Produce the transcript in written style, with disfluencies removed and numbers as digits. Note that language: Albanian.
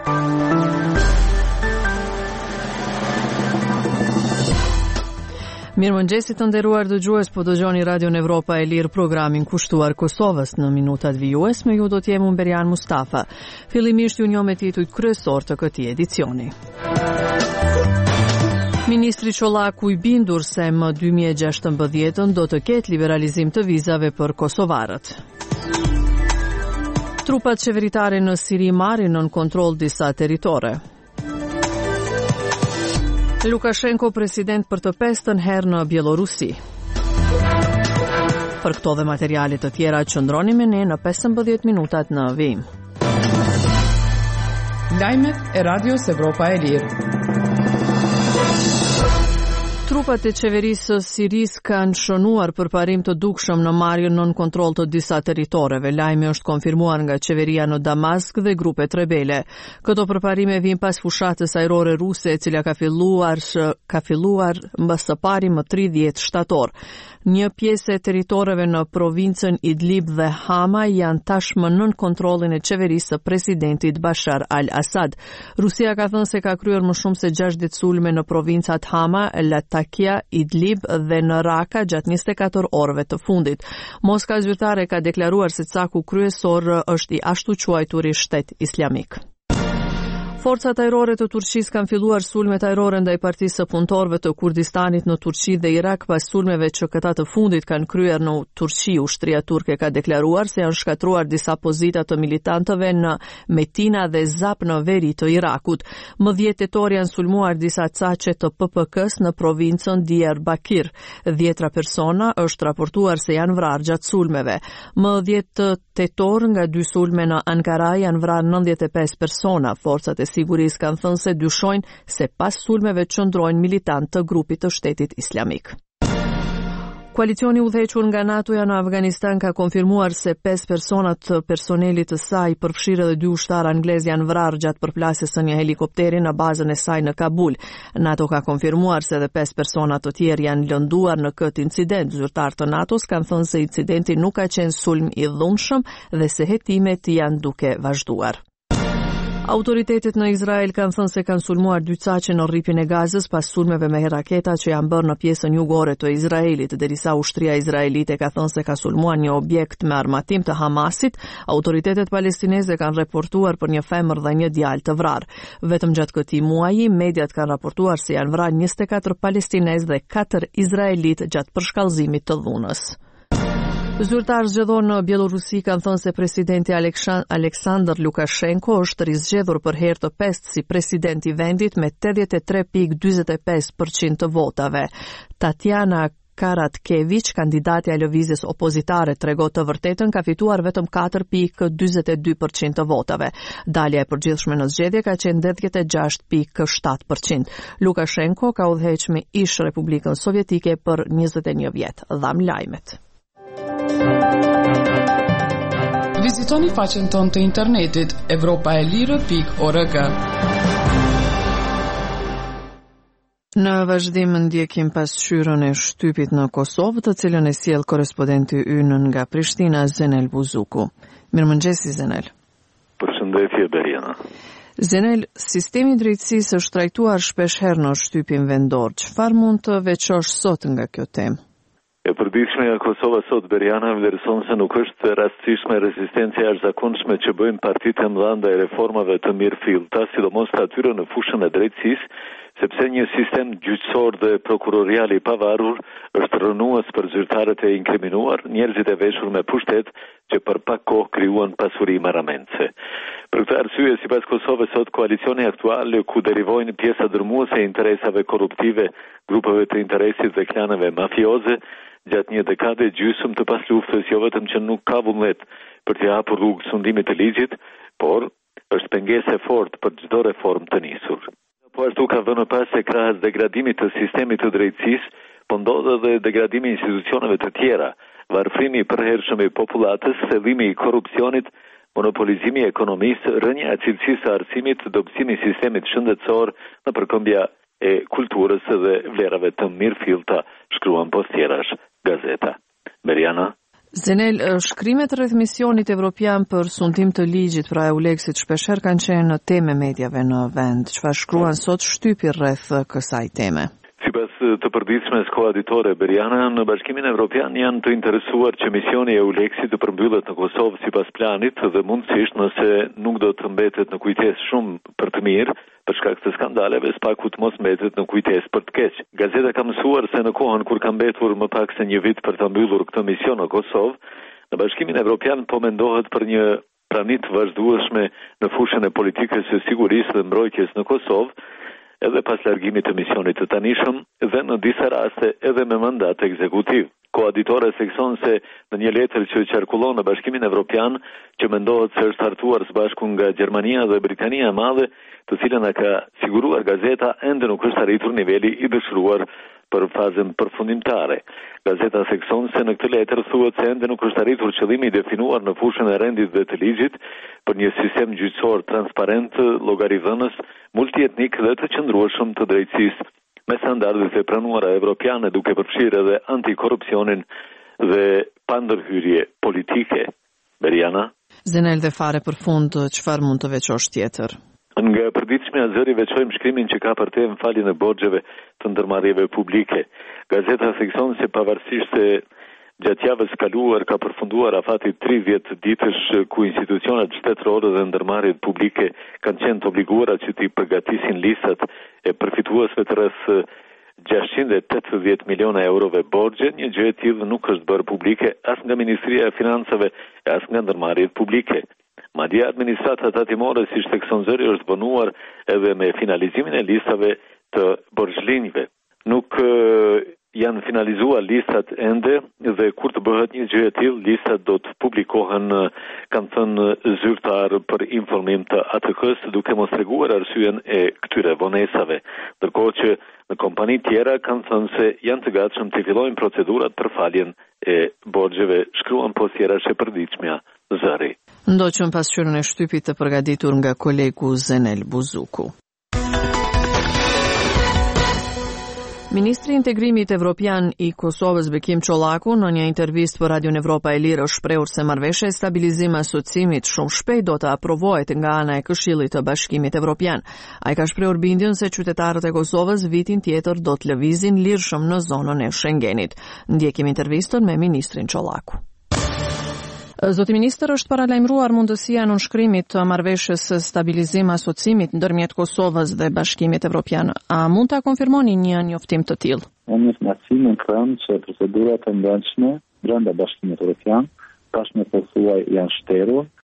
Mirëmëngjesit të nderuar dëgjues, po dëgjoni Radio Evropa e Lirë, programin kushtuar Kosovës në minutat vijues. Me ju do t'jem unë Berian Mustafa. Fillimisht ju njoh me titujt kryesor të këtij edicioni. Ministri Çollaku i bindur se më 2016 do të ketë liberalizim të vizave për kosovarët. Trupat qeveritare në Siri marrin nën kontroll disa territore. Lukashenko president për të 5ën herë në Bielorusi. Për këto dhe materialet të tjera qëndroni me ne në 15 minutat në vim. Lajmet e Radios Evropa e Lirë. Trupat e qeverisë së Sirisë kanë shënuar përparim të dukshëm në marrjen nën kontroll të disa territoreve. Lajmi është konfirmuar nga qeveria në Damask dhe grupet rebele. Këto përparime vijnë pas fushatës ajrore ruse, e cila ka filluar më së pari më 30 shtator. Një pjesë e territoreve në provincën Idlib dhe Hama janë tashmë nën kontrollin e qeverisë së presidentit Bashar al-Assad. Rusia ka thënë se ka kryer më shumë se 60 sulme në provincat Hama, Latakia, Idlib dhe në Raka gjatë 24 orëve të fundit. Moska zyrtare ka deklaruar se caku kryesor është i ashtu quajturi shtet islamik. Forcat ajrore të Turqisë kanë filluar sulmet ajrore ndaj partisë së punëtorëve të Kurdistanit në Turqi dhe Irak pas sulmeve që këta të fundit kanë kryer në Turqi. Ushtria turke ka deklaruar se janë shkatruar disa pozita të militantëve në Metina dhe Zap në veri të Irakut. Më 10 tetor janë sulmuar disa caqe të PPK-s në provincën Diyarbakir. 10 persona është raportuar se janë vrarë gjatë sulmeve. Më 10 tetor nga 2 sulme në Ankara janë vrarë 95 persona. Forcat e sigurisë kanë thënë se dyshojnë se pas sulmeve qëndrojnë militantë të grupit të shtetit islamik. Koalicioni udhëhequr nga NATO-ja në Afganistan ka konfirmuar se 5 persona të personelit të saj, përfshirë edhe 2 ushtarë anglez, janë vrarë gjatë përplasjes së një helikopteri në bazën e saj në Kabul. NATO ka konfirmuar se edhe 5 persona të tjerë janë lënduar në këtë incident. Zyrtarë të NATO-s kanë thënë se incidenti nuk ka qenë sulm i dhunshëm dhe se hetimet janë duke vazhduar. Autoritetet në Izrael kanë thënë se kanë sulmuar 2 caqe në rripin e Gazës pas sulmeve me raketa që janë bërë në pjesën jugore të Izraelit, derisa ushtria izraelite ka thënë se ka sulmuar një objekt me armatim të Hamasit. Autoritetet palestineze kanë raportuar për një femër dhe një djalë të vrarë. Vetëm gjatë këtij muaji, mediat kanë raportuar se janë vrarë 24 palestinezë dhe 4 izraelit gjatë përshkallëzimit të dhunës. Zyrtarë zgjedhor në Bielorusi kanë thënë se presidenti Aleksandr Lukashenko është rizgjedhur për herë të 5 si president i vendit me 83.45% të votave. Tatjana Karatkevich, kandidatja e lëvizjes opozitare, tregon të vërtetën, ka fituar vetëm 4.42% të votave. Dalja e përgjithshme në zgjedhje ka qenë 86.7%. Lukashenko ka udhëhequr me ish Republikën Sovjetike për 21 vjet. Dham lajmet. Vizitoni faqen tonë të internetit europaelire.org. Në vazhdim ndjekim pasqyrën e shtypit në Kosovë, të cilën e sjell korrespondenti ynë nga Prishtina, Zenel Buzuku. Mirëmëngjesi Zenel. Përshëndetje Beriana. Zenel, sistemi i drejtësisë është trajtuar shpesh herë në shtypin vendor. Çfarë mund të veçosh sot nga kjo temë? E përditshme nga Kosova sot, Beriana, vlerëson se nuk është rastësishme rezistencia jashtëzakonshme që bëjnë partitë e mëdha ndaj reformave të mirëfillta, sidomos atyre në fushën e drejtësisë, sepse një sistem gjyqësor dhe prokurorial i pavarur është rënues për zyrtarët e inkriminuar, njerëzit e veshur me pushtet që për pak kohë krijuan pasuri marramendse. Për këtë arsye, sipas Kosovës sot, koalicioni aktual ku derivojnë pjesa dërmuese e interesave korruptive, grupeve të interesit dhe klaneve mafioze, gjatë një dekade gjysmë të pasluftës jo vetëm që nuk ka vullnet për të hapur rrugë sundimit të ligjit, por është pengesë e fortë për çdo reformë të nisur. Po ashtu ka vënë pas se krahas degradimit të sistemit të drejtësisë, po ndodh edhe degradimi i institucioneve të tjera, varfrimi i përhershëm i popullatës, thellimi i korrupsionit, monopolizimi i ekonomisë, rënja e cilësisë së arsimit, dobësimi i sistemit shëndetësor në përkëmbja e kulturës dhe vlerave të mirëfillta, shkruan postierash gazeta. Beriana? Zenel, shkrimet rreth misionit evropian për sundim të ligjit pra EULEX-it shpeshherë kanë qenë në teme mediave në vend. Çfarë shkruan sot shtypi rreth kësaj teme? Sipas të përditshmes koaditore Beriana, në Bashkimin Evropian janë të interesuar që misioni i EULEX-it të përmbyllet në Kosovë sipas planit dhe mundësisht nëse nuk do të mbetet në kujtesë shumë për të mirë, për shkak të skandaleve, spaku të mos mbetet në kujtesë për të keq. Gazeta ka mësuar se në kohën kur ka mbetur më pak se një vit për të mbyllur këtë mision në Kosovë, në Bashkimin Evropian po mendohet për një prani të vazhdueshme në fushën e politikës së sigurisë dhe mbrojtjes në Kosovë, edhe pas largimit të misionit të tanishëm dhe në disa raste edhe me mandat ekzekutiv. Koaditore thekson se në një letër që qarkullon në Bashkimin Evropian, që mendohet se është hartuar së bashku nga Gjermania dhe Britania e Madhe, të cilën e ka siguruar gazeta, ende nuk është arritur niveli i dëshiruar për fazën përfundimtare. Gazeta thekson se në këtë letër thuhet se ende nuk është arritur qëllimi i definuar në fushën e rendit dhe të ligjit për një sistem gjyqësor transparent, llogaridhënës, multietnik dhe të qëndrueshëm të drejtësisë me standardet e pranuara evropiane, duke përfshirë edhe antikorrupsionin dhe pandërhyrje politike. Beriana? Zenel, dhe fare për fund, çfarë mund të veçosh tjetër? Nga përditshmja zëri veçojmë shkrimin që ka për temë faljen e borxheve të ndërmarrjeve publike. Gazeta thekson se pavarësisht se gjatë javës kaluar ka përfunduar afati 30 ditësh ku institucionet shtetërore dhe ndërmarrjet publike kanë qenë të obliguara që t'i përgatisin listat e përfituesve të rreth 680 miliona eurove borxhe, një gjë e tillë nuk është bërë publike as nga Ministria e Financave e as nga ndërmarrjet publike. Madje administrata tatimore, si thekson zëri, është vonuar edhe me finalizimin e listave të borxhlinjve. Nuk janë finalizuar listat ende dhe kur të bëhet një gjë e tillë, listat do të publikohen, kanë thënë zyrtar për informim të ATK-s, duke mos treguar arsyeën e këtyre vonesave. Ndërkohë që në kompani tjera kanë thënë se janë të gatshëm të fillojnë procedurat për faljen e borxheve, shkruan postjera e përditshmja zëri. Ndoqëm pasqyrën e shtypit të përgatitur nga kolegu Zenel Buzuku. Ministri i Integrimit Evropian i Kosovës Bekim Çollaku në një intervistë për Radion Evropa e Lirë është shprehur se marrëveshja e stabilizim asociimit shumë shpejt do të aprovohet nga ana e Këshillit të Bashkimit Evropian. Ai ka shprehur bindjen se qytetarët e Kosovës vitin tjetër do të lëvizin lirshëm në zonën e Schengenit. Ndjekim intervistën me ministrin Çollaku. Zoti ministër, është paralajmëruar mundësia në nënshkrimit të marrëveshjes së stabilizim asociimit ndërmjet Kosovës dhe Bashkimit Evropian. A mund ta konfirmoni një njoftim të tillë? Unë informacimin kam që procedurat e ndërshme brenda Bashkimit Evropian tashmë pothuaj janë shterur